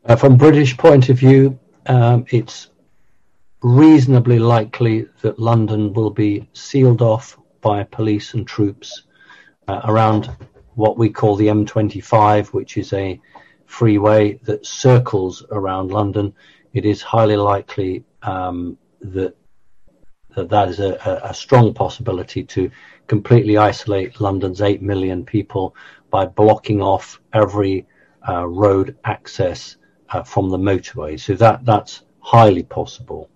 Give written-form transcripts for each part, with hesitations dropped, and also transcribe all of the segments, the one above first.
From British point of view, it's reasonably likely that London will be sealed off by police and troops around what we call the M25, which is a freeway that circles around London. It is highly likely that is a strong possibility to completely isolate London's 8 million people by blocking off every road access from the motorway. So that's highly possible.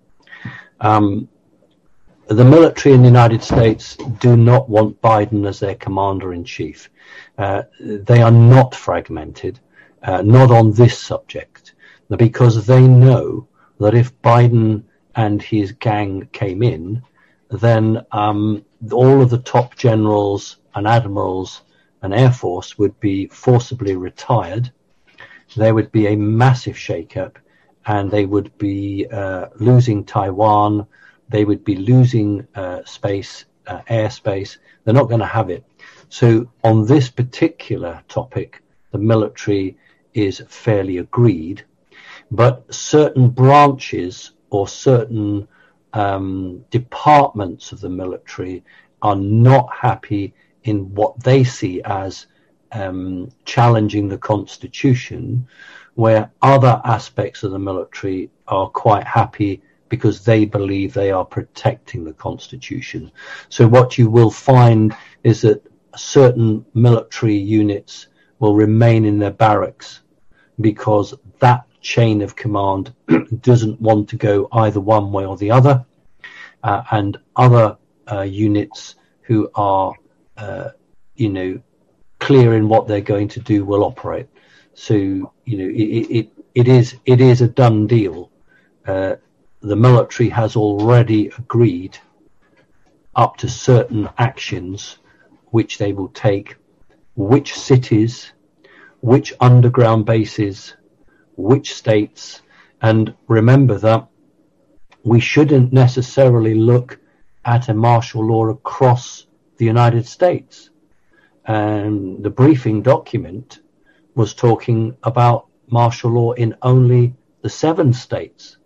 The military in the United States do not want Biden as their commander-in-chief. They are not fragmented, not on this subject, because they know that if Biden and his gang came in, then all of the top generals and admirals and Air Force would be forcibly retired. There would be a massive shakeup, and they would be losing Taiwan. They would be losing airspace. They're not going to have it. So on this particular topic, the military is fairly agreed, but certain branches or certain departments of the military are not happy in what they see as challenging the Constitution, where other aspects of the military are quite happy because they believe they are protecting the Constitution. So what you will find is that certain military units will remain in their barracks because that chain of command doesn't want to go either one way or the other, and other units who are, clear in what they're going to do will operate. So, it is a done deal. The military has already agreed up to certain actions which they will take, which cities, which underground bases, which states. And remember that we shouldn't necessarily look at a martial law across the United States. And the briefing document was talking about martial law in only the 7 states